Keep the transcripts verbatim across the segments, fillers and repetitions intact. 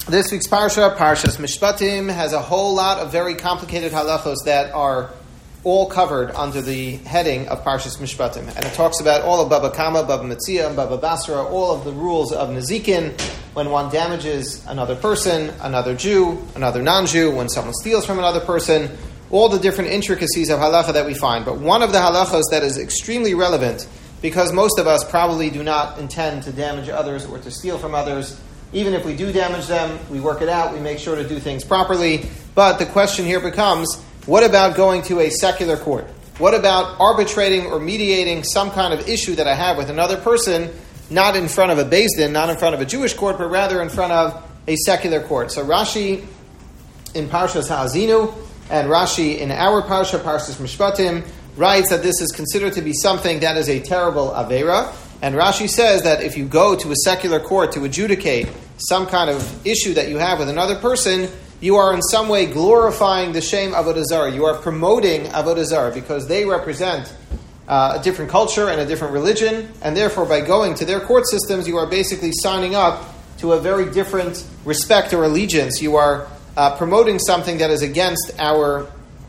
This week's parsha, Parshas Mishpatim, has a whole lot of very complicated halachos that are all covered under the heading of Parshas Mishpatim. And it talks about all of Baba Kama, Baba Metzia, and Baba Basra, all of the rules of Nezikin, when one damages another person, another Jew, another non-Jew, when someone steals from another person, all the different intricacies of halacha that we find. But one of the halachos that is extremely relevant, because most of us probably do not intend to damage others or to steal from others. Even if we do damage them, we work it out, we make sure to do things properly. But the question here becomes, what about going to a secular court? What about arbitrating or mediating some kind of issue that I have with another person, not in front of a Beis Din, not in front of a Jewish court, but rather in front of a secular court? So Rashi in Parshas Ha'azinu and Rashi in our Parsha, Parshas Mishpatim, writes that this is considered to be something that is a terrible Aveira. And Rashi says that if you go to a secular court to adjudicate some kind of issue that you have with another person, you are in some way glorifying the shame of Avodah Zarah. You are promoting Avodah Zarah because they represent uh, a different culture and a different religion, and therefore by going to their court systems, you are basically signing up to a very different respect or allegiance. You are uh, promoting something that is against our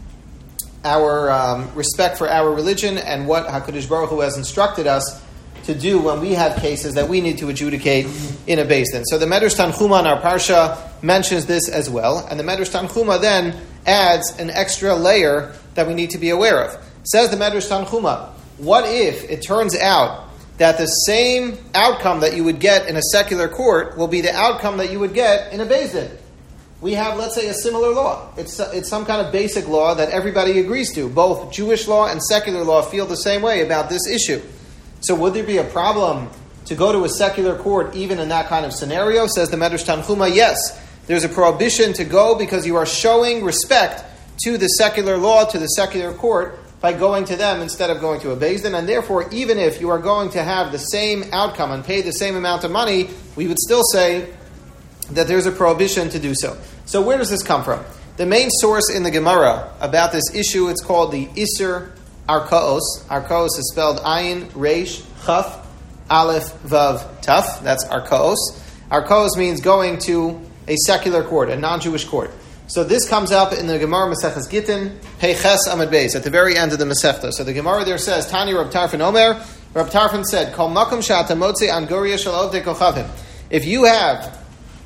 our um, respect for our religion and what HaKadosh Baruch Hu has instructed us to do when we have cases that we need to adjudicate in a Beis Din. So the Medrash Tanchuma in our Parsha mentions this as well, and the Medrash Tanchuma then adds an extra layer that we need to be aware of. Says the Medrash Tanchuma, what if it turns out that the same outcome that you would get in a secular court will be the outcome that you would get in a Beis Din? We have, let's say, a similar law. It's it's some kind of basic law that everybody agrees to. Both Jewish law and secular law feel the same way about this issue. So would there be a problem to go to a secular court even in that kind of scenario? Says the Medrash Tanchuma, yes. There's a prohibition to go because you are showing respect to the secular law, to the secular court, by going to them instead of going to a Beis Din. And therefore, even if you are going to have the same outcome and pay the same amount of money, we would still say that there's a prohibition to do so. So where does this come from? The main source in the Gemara about this issue, it's called the Isser Arkaos. Arkaos is spelled Ayin, Reish, Chaf, Aleph, Vav, Taf. That's Arkaos. Arkaos means going to a secular court, a non-Jewish court. So this comes up in the Gemara Maseches Gittin, Peiches Amud Beis, at the very end of the Masechta. So the Gemara there says, Tani Rab Tarfon Omer, Rab Tarfon said, Kol makom she'ata motzi an goria shel ovdei kochavim. If you have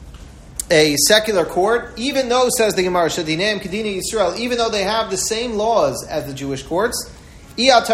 a secular court, even though, says the Gemara, Shadinem Kedini Yisrael, even though they have the same laws as the Jewish courts, you are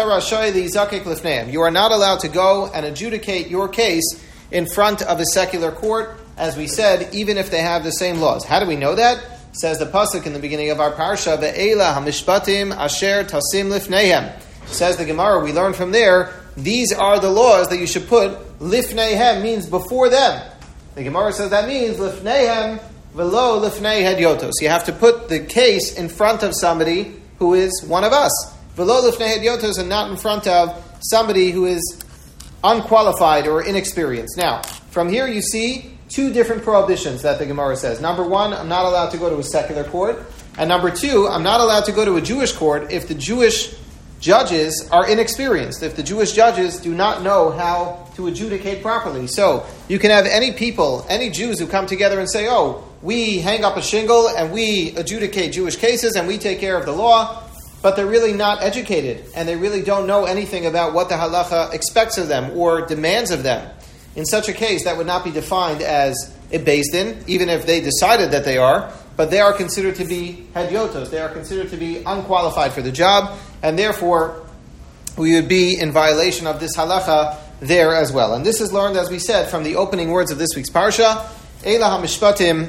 not allowed to go and adjudicate your case in front of a secular court, as we said, even if they have the same laws. How do we know that? Says the pasuk in the beginning of our parsha, Ve'ela hamishpatim asher tasim lifneihem. Says the Gemara, we learn from there, these are the laws that you should put. Lifneihem means before them. The Gemara says that means lifneihem velo lifnei hedyotos. You have to put the case in front of somebody who is one of us. Velo lifnei hedyotos, and not in front of somebody who is unqualified or inexperienced. Now, from here you see two different prohibitions that the Gemara says. Number one, I'm not allowed to go to a secular court. And number two, I'm not allowed to go to a Jewish court if the Jewish judges are inexperienced, if the Jewish judges do not know how to adjudicate properly. So, you can have any people, any Jews who come together and say, oh, we hang up a shingle and we adjudicate Jewish cases and we take care of the law, but they're really not educated and they really don't know anything about what the halacha expects of them or demands of them. In such a case, that would not be defined as a Beis Din, even if they decided that they are, but they are considered to be hedyotos. They are considered to be unqualified for the job, and therefore we would be in violation of this halacha there as well. And this is learned, as we said, from the opening words of this week's parsha, Eila hamishpatim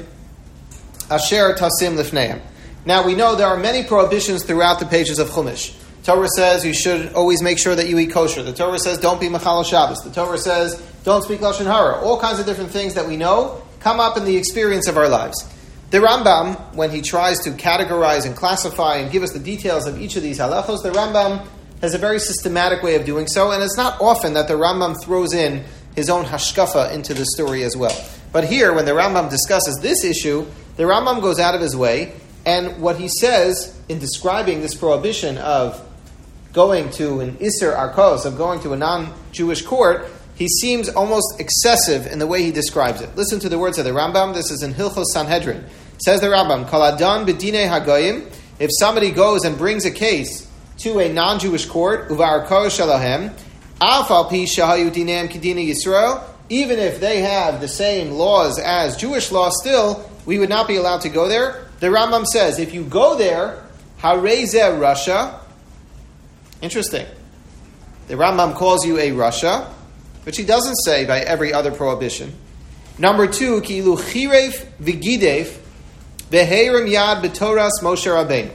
asher tasim lifneihem. Now, we know there are many prohibitions throughout the pages of Chumash. Torah says you should always make sure that you eat kosher. The Torah says don't be mechal Shabbos. The Torah says don't speak Lashon Hara. All kinds of different things that we know come up in the experience of our lives. The Rambam, when he tries to categorize and classify and give us the details of each of these halachos, the Rambam has a very systematic way of doing so, and it's not often that the Rambam throws in his own hashkafa into the story as well. But here, when the Rambam discusses this issue, the Rambam goes out of his way, and what he says in describing this prohibition of going to an Isser Arkos, of going to a non-Jewish court, he seems almost excessive in the way he describes it. Listen to the words of the Rambam. This is in Hilchos Sanhedrin. Says the Rambam, Kol Adam b'dinei hagoyim, if somebody goes and brings a case to a non-Jewish court, uvarko shalahem, af al pi shahayu dineim kedinei Yisrael, even if they have the same laws as Jewish law still, we would not be allowed to go there. The Rambam says, if you go there, harezeh Russia. Interesting. The Rambam calls you a Russia, which he doesn't say by every other prohibition. Number two, ki'ilu chiref v'gidef v'heirim yad b'toras Moshe Rabbeinu.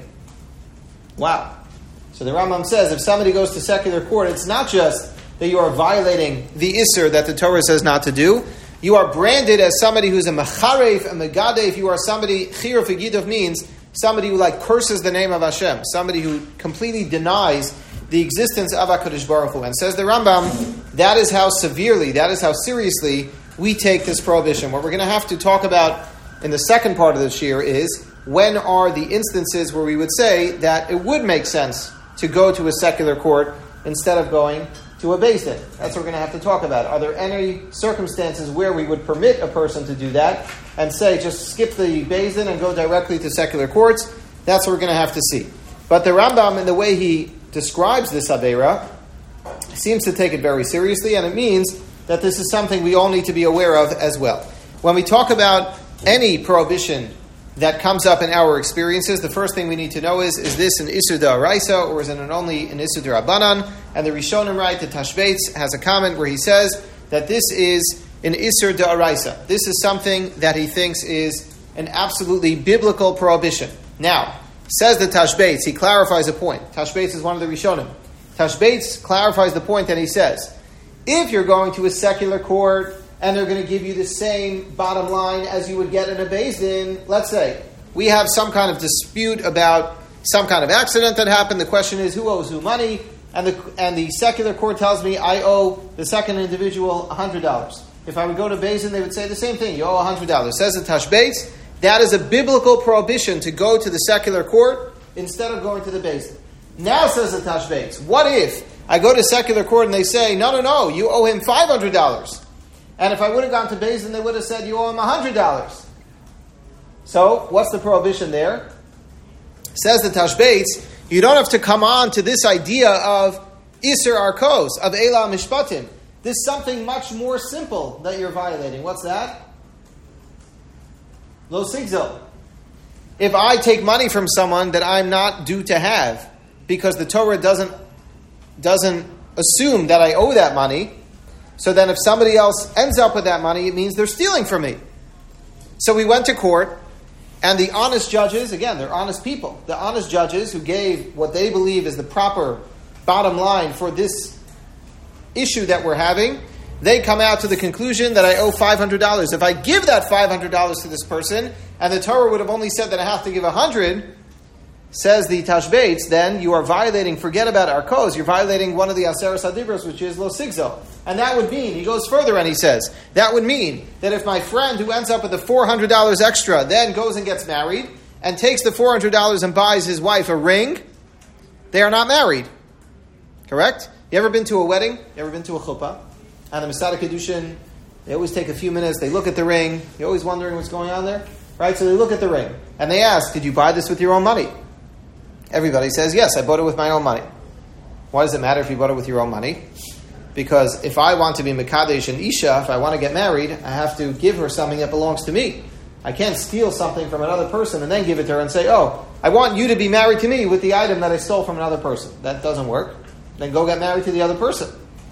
Wow. So the Rambam says, if somebody goes to secular court, it's not just that you are violating the Isser that the Torah says not to do. You are branded as somebody who's a Mecharef, a Megadef. You are somebody, Chiruf V'gidov means somebody who like curses the name of Hashem, somebody who completely denies the existence of HaKadosh Baruch Hu. And says the Rambam, that is how severely, that is how seriously we take this prohibition. What we're going to have to talk about in the second part of this year is, when are the instances where we would say that it would make sense to go to a secular court instead of going to a Beis Din? That's what we're going to have to talk about. Are there any circumstances where we would permit a person to do that and say, just skip the Beis Din and go directly to secular courts? That's what we're going to have to see. But the Rambam, in the way he describes this Aveira, seems to take it very seriously, and it means that this is something we all need to be aware of as well. When we talk about any prohibition that comes up in our experiences, the first thing we need to know is, is this an Isur D'Oraisa or is it an only an Isur D'Rabbanan? And the Rishonim write, the Tashbeitz has a comment where he says that this is an Isur D'Oraisa. This is something that he thinks is an absolutely biblical prohibition. Now, says the Tashbeitz, he clarifies a point. Tashbeitz is one of the Rishonim. Tashbeitz clarifies the point that he says, if you're going to a secular court and they're going to give you the same bottom line as you would get in a Beis Din, let's say we have some kind of dispute about some kind of accident that happened. The question is, who owes who money? And the and the secular court tells me I owe the second individual one hundred dollars. If I would go to Beis Din, they would say the same thing. You owe one hundred dollars. Says the Tashbeitz, that is a biblical prohibition to go to the secular court instead of going to the Beis Din. Now, says the Tashbeitz, what if I go to secular court and they say, no, no, no, you owe him five hundred dollars. And if I would have gone to Beis Din, they would have said, you owe him one hundred dollars. So, what's the prohibition there? Says the Tashbeitz, you don't have to come on to this idea of Isser Arkos, of Eila Mishpatim. There's something much more simple that you're violating. What's that? Lo Sigzil. If I take money from someone that I'm not due to have, because the Torah doesn't, doesn't assume that I owe that money, so then if somebody else ends up with that money, it means they're stealing from me. So we went to court, and the honest judges, again, they're honest people, the honest judges who gave what they believe is the proper bottom line for this issue that we're having, they come out to the conclusion that I owe five hundred dollars. If I give that five hundred dollars to this person, and the Torah would have only said that I have to give one hundred dollars, says the Tashbeitz, then you are violating, forget about Arkos, you're violating one of the Aseres HaDibros, which is Lo Sigzo. And that would mean, he goes further and he says, that would mean that if my friend who ends up with the four hundred dollars extra then goes and gets married, and takes the four hundred dollars and buys his wife a ring, they are not married. Correct? You ever been to a wedding? You ever been to a chuppah? And the Masada Kedushin, they always take a few minutes, they look at the ring, you're always wondering what's going on there, right? So they look at the ring, and they ask, did you buy this with your own money? Everybody says, yes, I bought it with my own money. Why does it matter if you bought it with your own money? Because if I want to be Mekadesh and Isha, if I want to get married, I have to give her something that belongs to me. I can't steal something from another person and then give it to her and say, oh, I want you to be married to me with the item that I stole from another person. That doesn't work. Then go get married to the other person.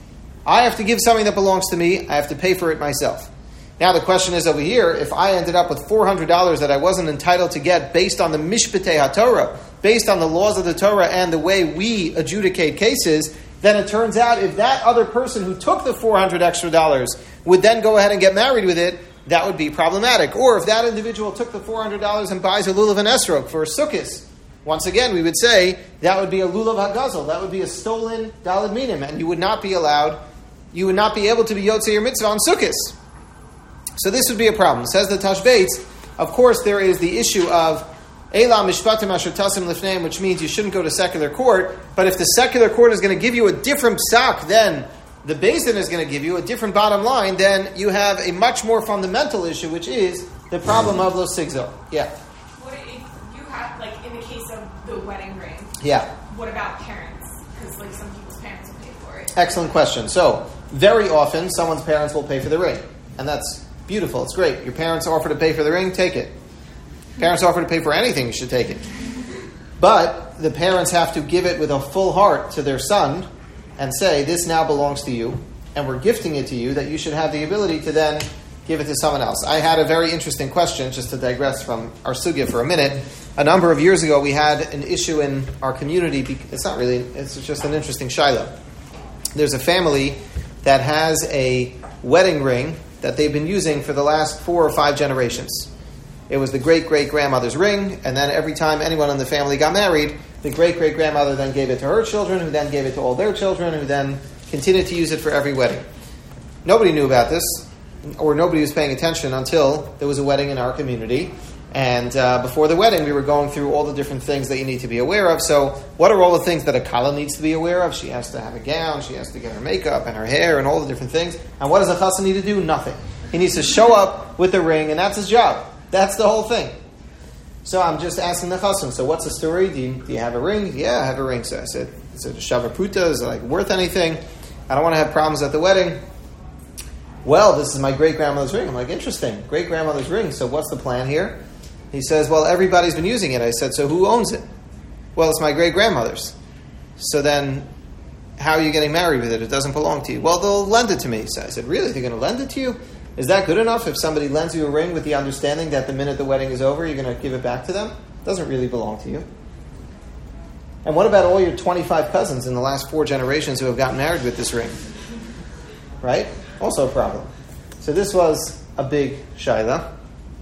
I have to give something that belongs to me. I have to pay for it myself. Now the question is over here, if I ended up with four hundred dollars that I wasn't entitled to get based on the Mishpatei HaTorah, based on the laws of the Torah and the way we adjudicate cases, then it turns out if that other person who took the four hundred extra dollars would then go ahead and get married with it, that would be problematic. Or if that individual took the four hundred dollars and buys a lulav and esrog for a sukkis, once again we would say that would be a lulav hagazel, that would be a stolen daled minim, and you would not be allowed, you would not be able to be yotzei your mitzvah on sukkis. So this would be a problem. Says the Tashbeitz, of course there is the issue of Eila mishpatim asher tasim lifneim, which means you shouldn't go to secular court, but if the secular court is going to give you a different psak than the Beis Din is going to give you a different bottom line, then you have a much more fundamental issue, which is the problem of lo sigzor. Yeah. What if you have, like, in the case of the wedding ring? Yeah. What about parents? Because, like, some people's parents will pay for it. Excellent question. So, very often, someone's parents will pay for the ring. And that's beautiful. It's great. Your parents offer to pay for the ring, take it. Parents offer to pay for anything, you should take it. But the parents have to give it with a full heart to their son and say, this now belongs to you, and we're gifting it to you, that you should have the ability to then give it to someone else. I had a very interesting question, just to digress from our sugya for a minute. A number of years ago, we had an issue in our community. It's not really, it's just an interesting shiloh. There's a family that has a wedding ring that they've been using for the last four or five generations. It was the great-great-grandmother's ring, and then every time anyone in the family got married, the great-great-grandmother then gave it to her children, who then gave it to all their children, who then continued to use it for every wedding. Nobody knew about this, or nobody was paying attention until there was a wedding in our community. And uh, before the wedding, we were going through all the different things that you need to be aware of. So what are all the things that a kala needs to be aware of? She has to have a gown, she has to get her makeup and her hair and all the different things. And what does a chassan need to do? Nothing. He needs to show up with the ring, and that's his job. That's the whole thing. So I'm just asking the chassan, so what's the story? Do you, do you have a ring? Yeah, I have a ring. So I said, is it a shava pruta? Is it like worth anything? I don't want to have problems at the wedding. Well, this is my great-grandmother's ring. I'm like, interesting. Great-grandmother's ring. So what's the plan here? He says, well, everybody's been using it. I said, so who owns it? Well, it's my great-grandmother's. So then, how are you getting married with it? It doesn't belong to you. Well, they'll lend it to me. So I said, really? They're going to lend it to you? Is that good enough if somebody lends you a ring with the understanding that the minute the wedding is over, you're going to give it back to them? It doesn't really belong to you. And what about all your twenty-five cousins in the last four generations who have gotten married with this ring? Right? Also a problem. So this was a big shaila.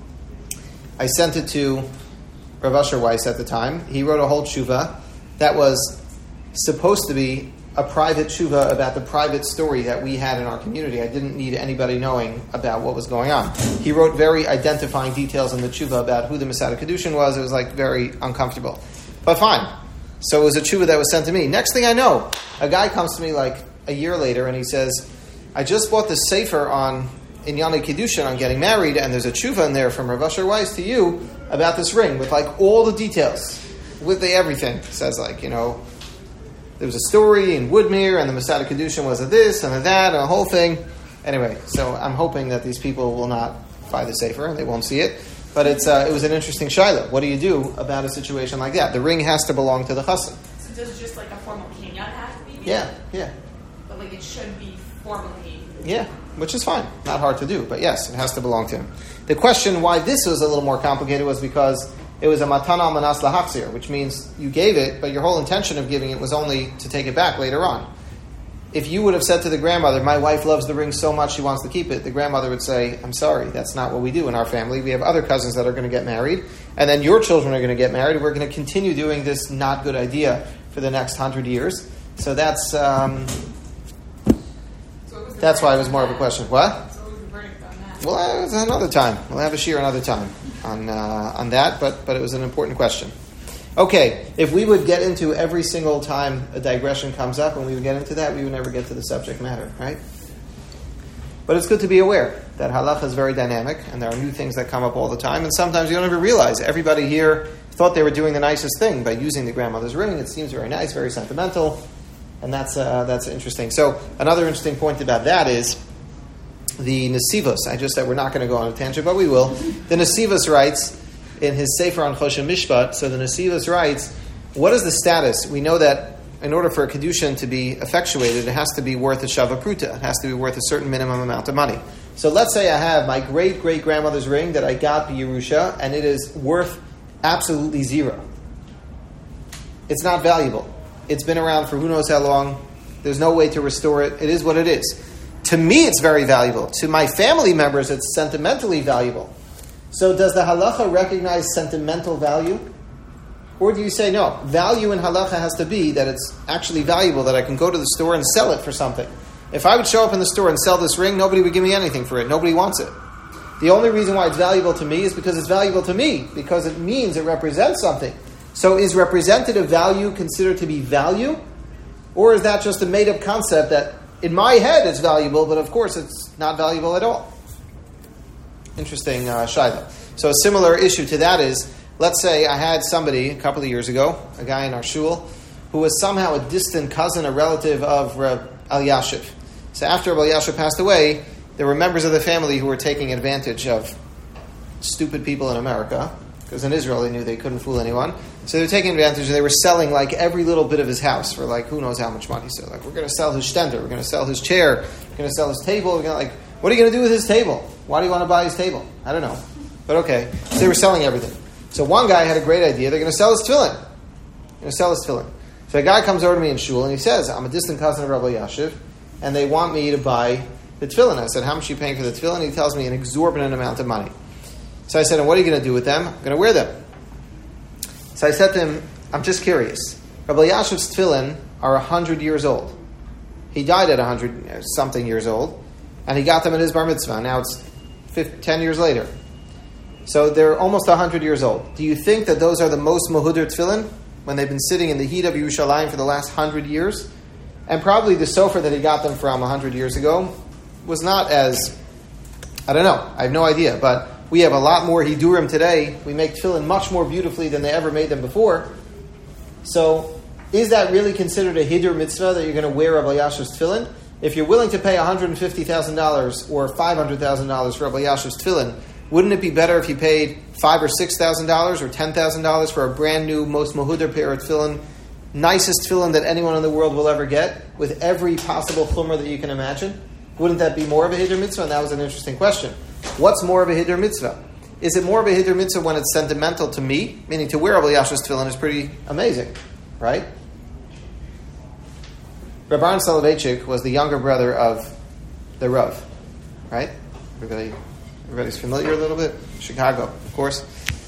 I sent it to Rav Asher Weiss at the time. He wrote a whole tshuva that was supposed to be a private tshuva about the private story that we had in our community. I didn't need anybody knowing about what was going on. He wrote very identifying details in the tshuva about who the Masada Kedushin was. It was like very uncomfortable. But fine. So it was a tshuva that was sent to me. Next thing I know, a guy comes to me like a year later and he says, I just bought this sefer on Inyane Kedushin on getting married, and there's a tshuva in there from Rav Asher Weiss to you about this ring with like all the details, with the everything. It says like, you know, there was a story in Woodmere, and the Masada Kedushin was a this and a that, and a whole thing. Anyway, so I'm hoping that these people will not buy the sefer, and they won't see it. But it's uh, it was an interesting shaila. What do you do about a situation like that? The ring has to belong to the chassan. So does just like a formal kinyan have to be made? Yeah, yeah. But like it should be formally. Yeah, which is fine. Not hard to do, but yes, it has to belong to him. The question why this was a little more complicated was because it was a matana al manas lahachzir, which means you gave it, but your whole intention of giving it was only to take it back later on. If you would have said to the grandmother, my wife loves the ring so much she wants to keep it, the grandmother would say, I'm sorry, that's not what we do in our family. We have other cousins that are going to get married, and then your children are going to get married. We're going to continue doing this not good idea for the next hundred years. So that's um, so that's why it was more of a question. What? So what was the verdict on that? Well, it's another time. We'll have a shir another time on uh, on that, but but it was an important question. Okay, if we would get into every single time a digression comes up and we would get into that, we would never get to the subject matter, right? But it's good to be aware that halacha is very dynamic and there are new things that come up all the time, and sometimes you don't even realize. Everybody here thought they were doing the nicest thing by using the grandmother's ring. It seems very nice, very sentimental, and that's uh, that's interesting. So another interesting point about that is the Nesivos. I just said we're not going to go on a tangent, but we will. The Nesivos writes in his Sefer on Choshen Mishpat, so the Nesivos writes, what is the status? We know that in order for a Kedushin to be effectuated, it has to be worth a Shava Pruta. It has to be worth a certain minimum amount of money. So let's say I have my great-great-grandmother's ring that I got by Yerusha, and it is worth absolutely zero. It's not valuable. It's been around for who knows how long. There's no way to restore it. It is what it is. To me, it's very valuable. To my family members, it's sentimentally valuable. So does the halacha recognize sentimental value? Or do you say, no, value in halacha has to be that it's actually valuable, that I can go to the store and sell it for something. If I would show up in the store and sell this ring, nobody would give me anything for it. Nobody wants it. The only reason why it's valuable to me is because it's valuable to me, because it means it represents something. So is representative value considered to be value? Or is that just a made-up concept that in my head it's valuable, but of course it's not valuable at all. Interesting uh, shaila. So a similar issue to that is, let's say I had somebody a couple of years ago, a guy in our shul, who was somehow a distant cousin, a relative of Reb Eliashiv. So after Reb Eliashiv passed away, there were members of the family who were taking advantage of stupid people in America, because in Israel they knew they couldn't fool anyone. So they were taking advantage, and they were selling like every little bit of his house for like who knows how much money. So like, we're going to sell his stender, we're going to sell his chair, we're going to sell his table. We're going to like, what are you going to do with his table? Why do you want to buy his table? I don't know, but okay. So they were selling everything. So one guy had a great idea. They're going to sell his tefillin. They're going to sell his tefillin. So a guy comes over to me in shul and he says, I'm a distant cousin of Rabbi Yashiv, and they want me to buy the tefillin. I said, how much are you paying for the tefillin? He tells me an exorbitant amount of money. So I said, and what are you going to do with them? I'm going to wear them. So I said to him, I'm just curious. Rabbi Yashiv's tefillin are one hundred years old. He died at one hundred something years old, and he got them at his bar mitzvah. Now it's ten years later. So they're almost one hundred years old. Do you think that those are the most mohuder tefillin when they've been sitting in the heat of Yerushalayim for the last one hundred years? And probably the sofer that he got them from one hundred years ago was not as, I don't know, I have no idea, but we have a lot more hidurim today. We make tefillin much more beautifully than they ever made them before. So is that really considered a hidur mitzvah that you're going to wear Rabbi Yashiv's tefillin? If you're willing to pay one hundred fifty thousand dollars or five hundred thousand dollars for Rabbi Yashiv's tefillin, wouldn't it be better if you paid five or six thousand dollars or ten thousand dollars for a brand new, most mohuder pair of tefillin, nicest tefillin that anyone in the world will ever get, with every possible chumrah that you can imagine? Wouldn't that be more of a hidur mitzvah? And that was an interesting question. What's more of a hidur mitzvah? Is it more of a hidur mitzvah when it's sentimental to me, meaning to wear Rabbi Yashiv's tefillin is pretty amazing, right? Reb Aaron Soloveitchik was the younger brother of the Rav, right? Everybody, everybody's familiar a little bit? Chicago, of course.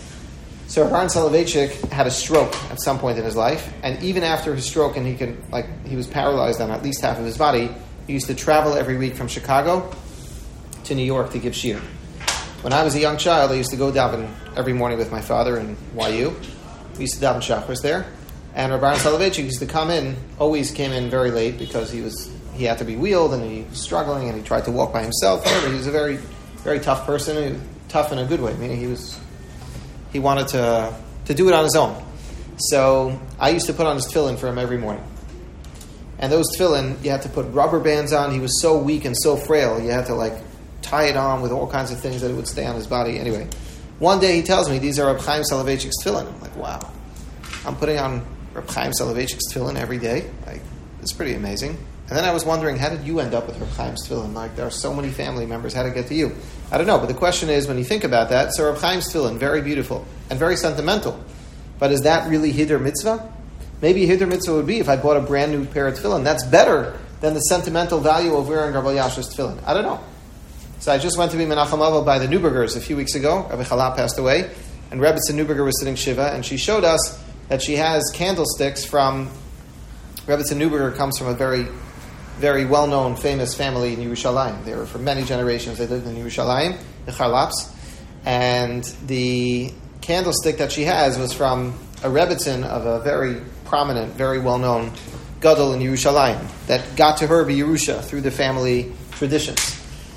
So Reb Aaron Soloveitchik had a stroke at some point in his life, and even after his stroke, and he could, like, he was paralyzed on at least half of his body, he used to travel every week from Chicago to New York to give shiur. When I was a young child, I used to go daven every morning with my father in Y U. We used to daven Shachris there. And Reb Aaron Soloveitchik used to come in, always came in very late because he was he had to be wheeled and he was struggling and he tried to walk by himself. However, he was a very, very tough person, tough in a good way, meaning he was he wanted to to do it on his own. So I used to put on his tefillin for him every morning. And those tefillin, you had to put rubber bands on. He was so weak and so frail, you had to like tie it on with all kinds of things that it would stay on his body. Anyway, one day he tells me, these are Reb Chaim Soloveitchik's tefillin. I'm like, wow. I'm putting on Reb Chaim Soloveitchik's tefillin every day. Like, it's pretty amazing. And then I was wondering, how did you end up with Reb Chaim's tefillin? Like, there are so many family members. How did it get to you? I don't know. But the question is, when you think about that, so Reb Chaim's tefillin, very beautiful and very sentimental. But is that really hidur mitzvah? Maybe hidur mitzvah would be if I bought a brand new pair of tefillin. That's better than the sentimental value of wearing Rabbi Yashiv's tefillin. I don't know. So I just went to be Menachem Ava by the Neubergers a few weeks ago. Rabbi Chala passed away. And Rebbetzin Neuberger was sitting Shiva, and she showed us that she has candlesticks from, Rebbetzin Neuberger comes from a very, very well-known, famous family in Yerushalayim. They were for many generations, they lived in Yerushalayim, the Charlaps. And the candlestick that she has was from a Rebbetzin of a very prominent, very well-known Gadol in Yerushalayim that got to her by Yerusha through the family traditions.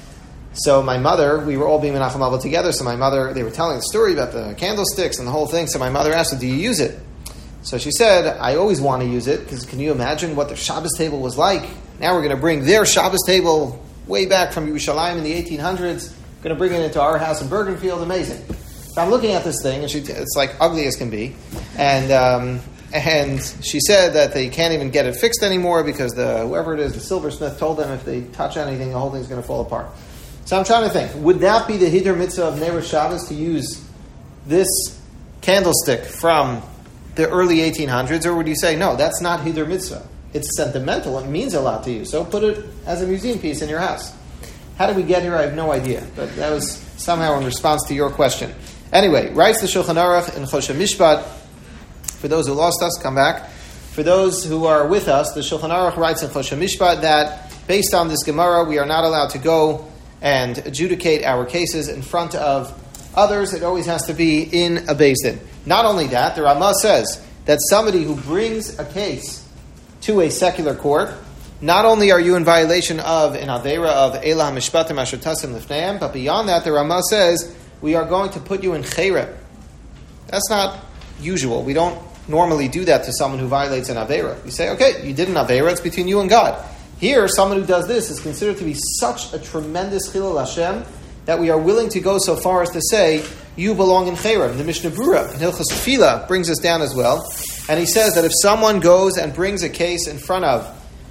So my mother, we were all being Menachem Ava together, so my mother, they were telling the story about the candlesticks and the whole thing, so my mother asked her, do you use it? So she said, I always want to use it, because can you imagine what their Shabbos table was like? Now we're going to bring their Shabbos table way back from Yerushalayim in the eighteen hundreds, we're going to bring it into our house in Bergenfield, amazing. So I'm looking at this thing, and she, it's like ugly as can be, and um, and she said that they can't even get it fixed anymore, because the whoever it is, the silversmith, told them if they touch anything, the whole thing's going to fall apart. So I'm trying to think, would that be the hidur mitzvah of Neiros Shabbos to use this candlestick from the early eighteen hundreds, or would you say, no, that's not hidur mitzvah? It's sentimental, it means a lot to you, so put it as a museum piece in your house. How did we get here? I have no idea, but that was somehow in response to your question. Anyway, writes the Shulchan Aruch in Choshen Mishpat. For those who lost us, come back. For those who are with us, the Shulchan Aruch writes in Choshen Mishpat that based on this Gemara, we are not allowed to go and adjudicate our cases in front of others. It always has to be in a Beis Din. Not only that, the Ramah says that somebody who brings a case to a secular court not only are you in violation of an Aveira of Elah Mishpatim Asher Tasim Lifneim, but beyond that, the Ramah says, we are going to put you in Chayre. That's not usual. We don't normally do that to someone who violates an Aveira. We say, okay, you did an Aveira, it's between you and God. Here, someone who does this is considered to be such a tremendous Chilul Hashem that we are willing to go so far as to say, you belong in Chayre. The Mishnah Brura in Hilchos Tefillah brings us down as well. And he says that if someone goes and brings a case in front of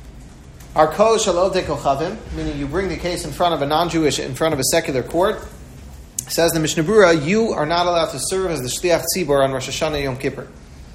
Arko Shalot Dekochavim, meaning you bring the case in front of a non-Jewish, in front of a secular court, says the Mishnah Brura, you are not allowed to serve as the Shliach Tzibor on Rosh Hashanah Yom Kippur.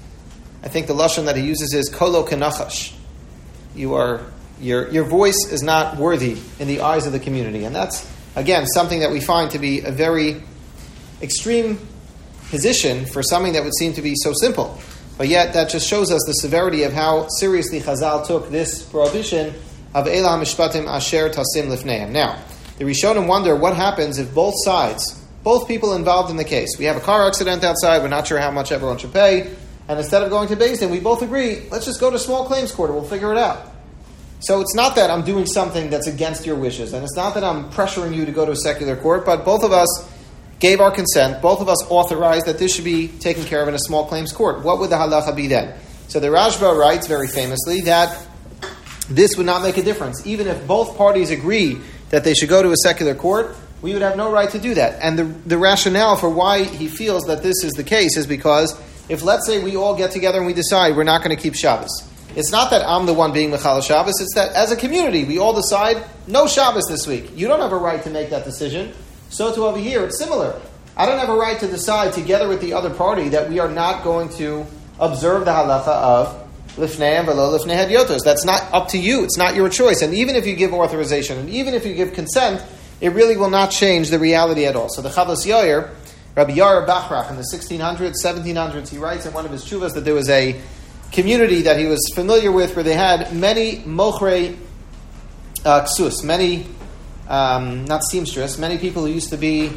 I think the lashon that he uses is Kolo Kenachash. You are your your voice is not worthy in the eyes of the community, and that's again something that we find to be a very extreme position for something that would seem to be so simple. But yet that just shows us the severity of how seriously Chazal took this prohibition of Elah Mishpatim Asher Tasim Lifneim. Now, the Rishonim wonder what happens if both sides, both people involved in the case, we have a car accident outside, we're not sure how much everyone should pay, and instead of going to Beis Din, we both agree, let's just go to small claims court and we'll figure it out. So it's not that I'm doing something that's against your wishes, and it's not that I'm pressuring you to go to a secular court, but both of us gave our consent, both of us authorized that this should be taken care of in a small claims court. What would the halacha be then? So the Rashba writes very famously that this would not make a difference. Even if both parties agree that they should go to a secular court, we would have no right to do that. And the, the rationale for why he feels that this is the case is because if, let's say, we all get together and we decide we're not going to keep Shabbos, it's not that I'm the one being Mechal Shabbos, it's that as a community, we all decide no Shabbos this week. You don't have a right to make that decision. So too over here, it's similar. I don't have a right to decide together with the other party that we are not going to observe the halacha of Lifnei v'lo Lifnei Hadyotos. That's not up to you. It's not your choice. And even if you give authorization, and even if you give consent, it really will not change the reality at all. So the Chavos Yair, Rabbi Yair Bachrach in the sixteen hundreds, seventeen hundreds, he writes in one of his tshuvas that there was a community that he was familiar with where they had many mochrei uh, ksus, many, um, not seamstress, many people who used to be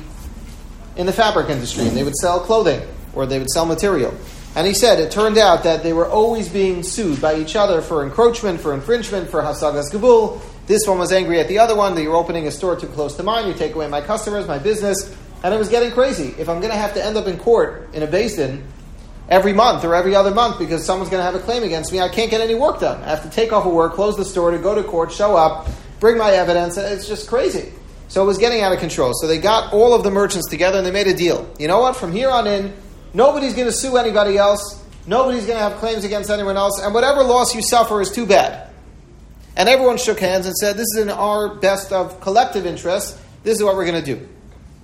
in the fabric industry, and they would sell clothing, or they would sell material. And he said it turned out that they were always being sued by each other for encroachment, for infringement, for hasagas gevul. This one was angry at the other one, that you're opening a store too close to mine, you take away my customers, my business. And it was getting crazy. If I'm going to have to end up in court in a Beis Din every month or every other month because someone's going to have a claim against me, I can't get any work done. I have to take off of work, close the store, to go to court, show up, bring my evidence. It's just crazy. So it was getting out of control. So they got all of the merchants together and they made a deal. You know what? From here on in, nobody's going to sue anybody else. Nobody's going to have claims against anyone else. And whatever loss you suffer is too bad. And everyone shook hands and said, this is in our best of collective interests. This is what we're going to do.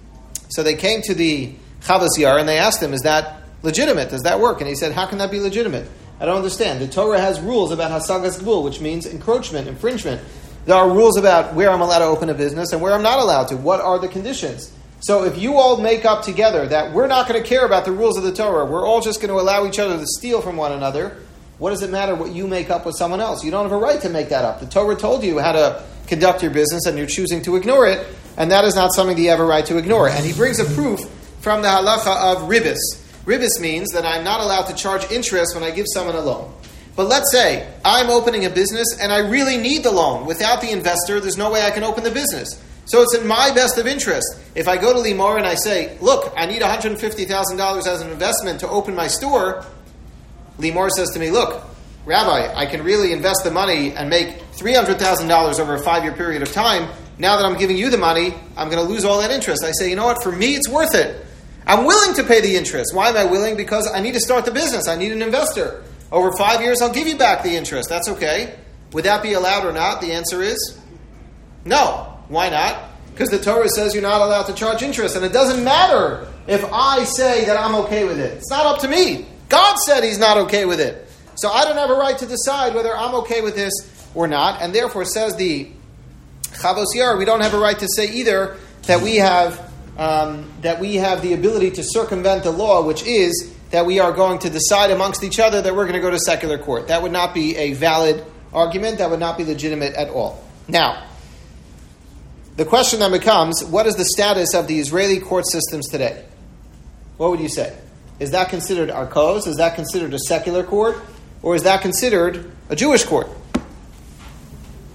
So they came to the Chavos Yair and they asked him, is that legitimate? Does that work? And he said, how can that be legitimate? I don't understand. The Torah has rules about hasagas gevul, which means encroachment, infringement. There are rules about where I'm allowed to open a business and where I'm not allowed to. What are the conditions? So if you all make up together that we're not going to care about the rules of the Torah, we're all just going to allow each other to steal from one another, what does it matter what you make up with someone else? You don't have a right to make that up. The Torah told you how to conduct your business and you're choosing to ignore it, and that is not something that you have a right to ignore. And he brings a proof from the halacha of ribis. Ribis means that I'm not allowed to charge interest when I give someone a loan. But let's say I'm opening a business and I really need the loan. Without the investor, there's no way I can open the business. So it's in my best of interest. If I go to Limor and I say, look, I need one hundred fifty thousand dollars as an investment to open my store, Limor says to me, look, Rabbi, I can really invest the money and make three hundred thousand dollars over a five-year period of time. Now that I'm giving you the money, I'm going to lose all that interest. I say, you know what, for me it's worth it. I'm willing to pay the interest. Why am I willing? Because I need to start the business. I need an investor. Over five years, I'll give you back the interest. That's okay. Would that be allowed or not? The answer is no. Why not? Because the Torah says you're not allowed to charge interest. And it doesn't matter if I say that I'm okay with it. It's not up to me. God said he's not okay with it. So I don't have a right to decide whether I'm okay with this or not. And therefore, says the Chavos Yair, we don't have a right to say either that we have um, that we have the ability to circumvent the law, which is that we are going to decide amongst each other that we're going to go to secular court. That would not be a valid argument. That would not be legitimate at all. Now, the question then becomes, what is the status of the Israeli court systems today? What would you say? Is that considered arkos? Is that considered a secular court? Or is that considered a Jewish court?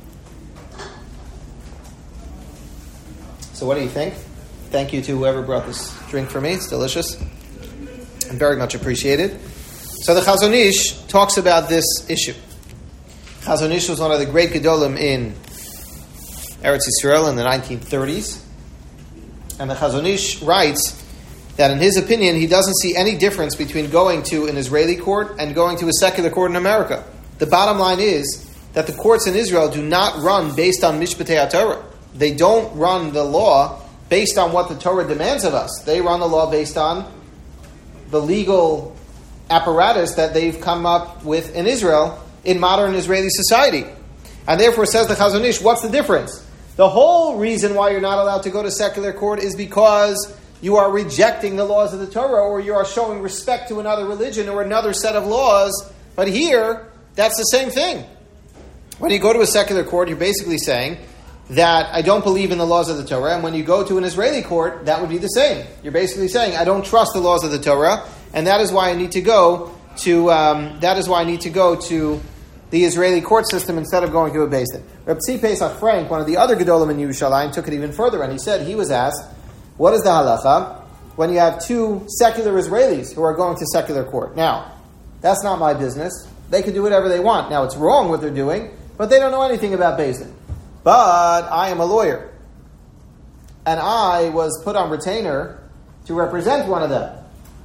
So what do you think? Thank you to whoever brought this drink for me. It's delicious. And very much appreciated. So the Chazon Ish talks about this issue. Chazon Ish was one of the great Gedolim in Eretz Yisrael in the nineteen thirties. And the Chazon Ish writes that in his opinion, he doesn't see any difference between going to an Israeli court and going to a secular court in America. The bottom line is that the courts in Israel do not run based on Mishpatei HaTorah. They don't run the law based on what the Torah demands of us. They run the law based on the legal apparatus that they've come up with in Israel in modern Israeli society. And therefore, says the Chazon Ish, what's the difference? The whole reason why you're not allowed to go to secular court is because you are rejecting the laws of the Torah, or you are showing respect to another religion or another set of laws. But here, that's the same thing. When you go to a secular court, you're basically saying that I don't believe in the laws of the Torah. And when you go to an Israeli court, that would be the same. You're basically saying I don't trust the laws of the Torah, and that is why I need to go to um, that is why I need to go to the Israeli court system instead of going to a Beis Din. Reb Tzvi Pesach Frank, one of the other Gedolim in Yerushalayim, took it even further, and he said he was asked, what is the halacha when you have two secular Israelis who are going to secular court? Now, that's not my business. They can do whatever they want. Now, it's wrong what they're doing, but they don't know anything about Beis Din. But I am a lawyer, and I was put on retainer to represent one of them.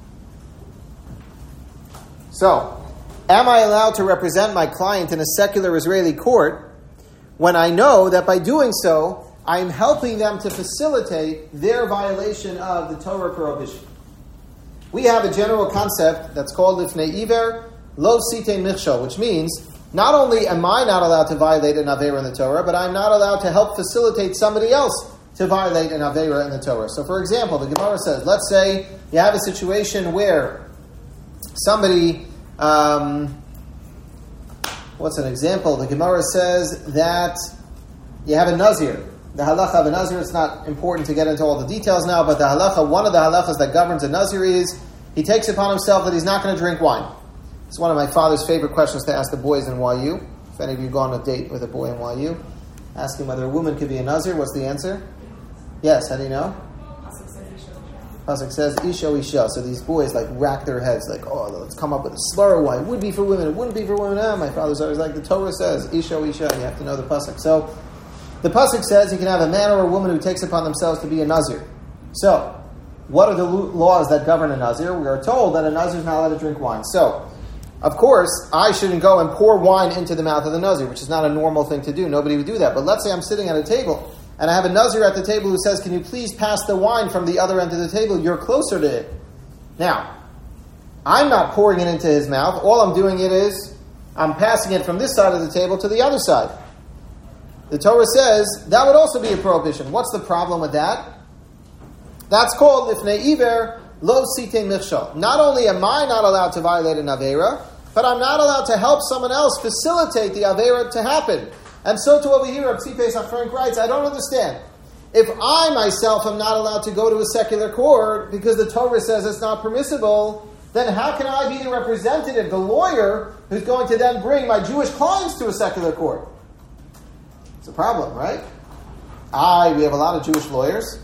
So, am I allowed to represent my client in a secular Israeli court when I know that by doing so, I am helping them to facilitate their violation of the Torah prohibition? We have a general concept that's called Lifnei Iver Lo Sitei Michshol, which means not only am I not allowed to violate an Aveira in the Torah, but I'm not allowed to help facilitate somebody else to violate an Aveira in the Torah. So for example, the Gemara says, let's say you have a situation where somebody, um, what's an example? The Gemara says that you have a Nazir. The halacha of a Nazir, it's not important to get into all the details now, but the halacha, one of the halachas that governs a Nazir is he takes upon himself that he's not going to drink wine. It's one of my father's favorite questions to ask the boys in Y U. If any of you go on a date with a boy in Y U, ask him whether a woman could be a Nazir. What's the answer? Yes, how do you know? Pasuk says Isha Isha. So these boys like rack their heads like, oh, let's come up with a slur. Why it would be for women, it wouldn't be for women. Ah, my father's always like, the Torah says Isha Isha. You have to know the pasuk. So the pasuk says you can have a man or a woman who takes upon themselves to be a Nazir. So what are the laws that govern a Nazir? We are told that a Nazir is not allowed to drink wine. So of course, I shouldn't go and pour wine into the mouth of the Nazir, which is not a normal thing to do. Nobody would do that. But let's say I'm sitting at a table, and I have a Nazir at the table who says, can you please pass the wine from the other end of the table? You're closer to it. Now, I'm not pouring it into his mouth. All I'm doing it is, I'm passing it from this side of the table to the other side. The Torah says, that would also be a prohibition. What's the problem with that? That's called Lifnei Iver Lo Sitei Michshol. Not only am I not allowed to violate an Aveira, but I'm not allowed to help someone else facilitate the Aveira to happen. And so to over here, Reb Tzvi Pesach Frank writes, I don't understand. If I myself am not allowed to go to a secular court because the Torah says it's not permissible, then how can I be the representative, the lawyer, who's going to then bring my Jewish clients to a secular court? It's a problem, right? I, we have a lot of Jewish lawyers.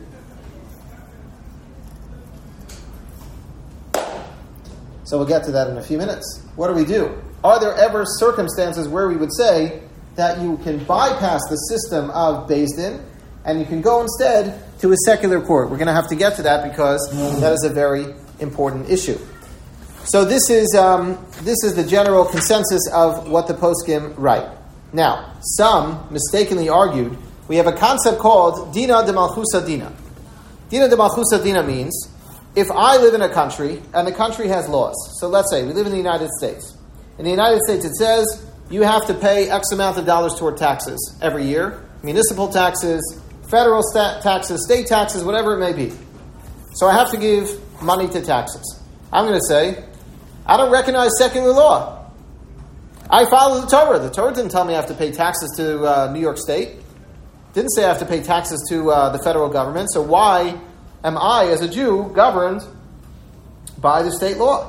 So we'll get to that in a few minutes. What do we do? Are there ever circumstances where we would say that you can bypass the system of Beis Din and you can go instead to a secular court? We're going to have to get to that because that is a very important issue. So this is um, this is the general consensus of what the poskim write. Now, some mistakenly argued we have a concept called Dina de Malchusa Dina. Dina de Malchusa Dina means if I live in a country and the country has laws, so let's say we live in the United States. In the United States it says you have to pay X amount of dollars toward taxes every year, municipal taxes, federal sta- taxes, state taxes, whatever it may be. So I have to give money to taxes. I'm going to say, I don't recognize secular law. I follow the Torah. The Torah didn't tell me I have to pay taxes to uh, New York State. Didn't say I have to pay taxes to uh, the federal government. So why am I, as a Jew, governed by the state law?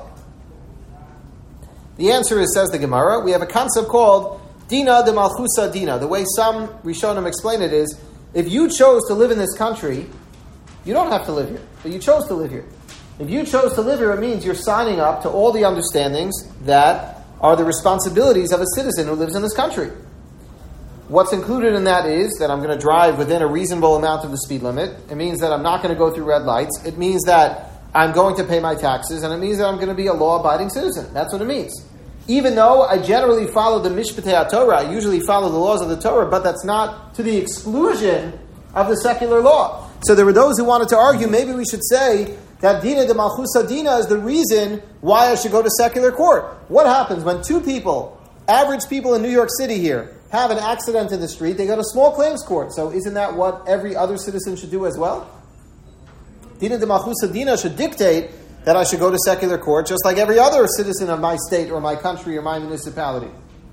The answer is, says the Gemara, we have a concept called Dina de Malchusa Dina. The way some Rishonim explain it is, If you chose to live in this country, you don't have to live here, but you chose to live here. If you chose to live here, it means you're signing up to all the understandings that are the responsibilities of a citizen who lives in this country. What's included in that is that I'm going to drive within a reasonable amount of the speed limit. It means that I'm not going to go through red lights. It means that I'm going to pay my taxes, and it means that I'm going to be a law-abiding citizen. That's what it means. Even though I generally follow the Mishpatei Torah, I usually follow the laws of the Torah, but that's not to the exclusion of the secular law. So there were those who wanted to argue, maybe we should say that Dina de Malchusa Dina is the reason why I should go to secular court. What happens when two people, average people in New York City here, have an accident in the street? They go to small claims court. So isn't that what every other citizen should do as well? Dina de Malchusa Dina should dictate that I should go to secular court just like every other citizen of my state or my country or my municipality.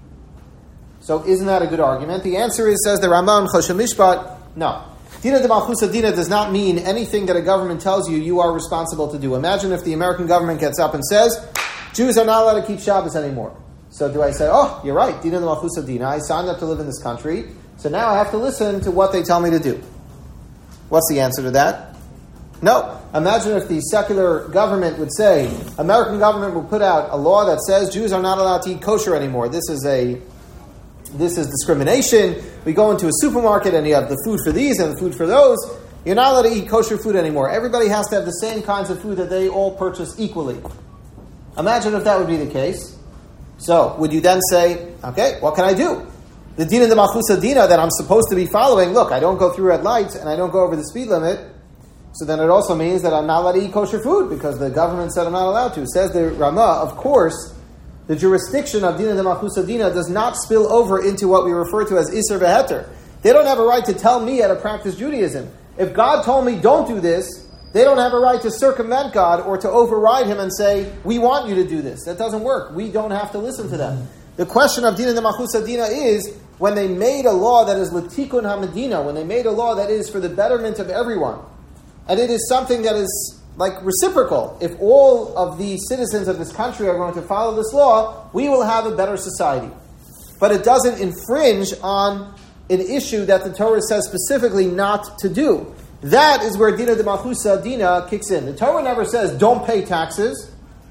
So isn't that a good argument? The answer is, says the Rambam Choshen Mishpat, no. Dina de Malchusa Dina does not mean anything that a government tells you you are responsible to do. Imagine if the American government gets up and says, Jews are not allowed to keep Shabbos anymore. So do I say, oh, you're right, Dina de Malchusa Dina, I signed up to live in this country, so now I have to listen to what they tell me to do. What's the answer to that? No. Imagine if the secular government would say, American government would put out a law that says Jews are not allowed to eat kosher anymore. This is a This is discrimination. We go into a supermarket and you have the food for these and the food for those. You're not allowed to eat kosher food anymore. Everybody has to have the same kinds of food that they all purchase equally. Imagine if that would be the case. So, would you then say, okay, what can I do? The Dina de Malchusa Dina that I'm supposed to be following, look, I don't go through red lights and I don't go over the speed limit. So then it also means that I'm not allowed to eat kosher food because the government said I'm not allowed to. Says the Ramah, of course, the jurisdiction of Dina de Malchusa Dina does not spill over into what we refer to as Isser V'Heter. They don't have a right to tell me how to practice Judaism. If God told me don't do this, they don't have a right to circumvent God or to override Him and say, we want you to do this. That doesn't work. We don't have to listen to them. The question of Dina de Malchusa Dina is when they made a law that is L'tikun HaMedina, when they made a law that is for the betterment of everyone, and it is something that is like reciprocal. If all of the citizens of this country are going to follow this law, we will have a better society. But it doesn't infringe on an issue that the Torah says specifically not to do. That is where Dina de Malchusa Dina kicks in. The Torah never says, don't pay taxes.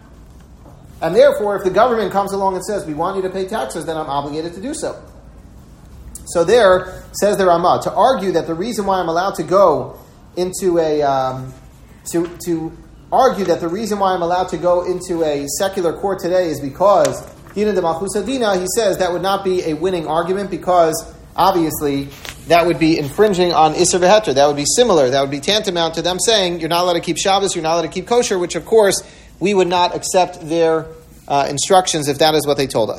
And therefore, if the government comes along and says, we want you to pay taxes, then I'm obligated to do so. So there, says the Ramah, to argue that the reason why I'm allowed to go into a... Um, To, to argue that the reason why I'm allowed to go into a secular court today is because Dina de Malchusa Dina, he says that would not be a winning argument because obviously that would be infringing on Isser V'Heter. That would be similar. That would be tantamount to them saying you're not allowed to keep Shabbos, you're not allowed to keep kosher, which of course we would not accept their uh, instructions if that is what they told us.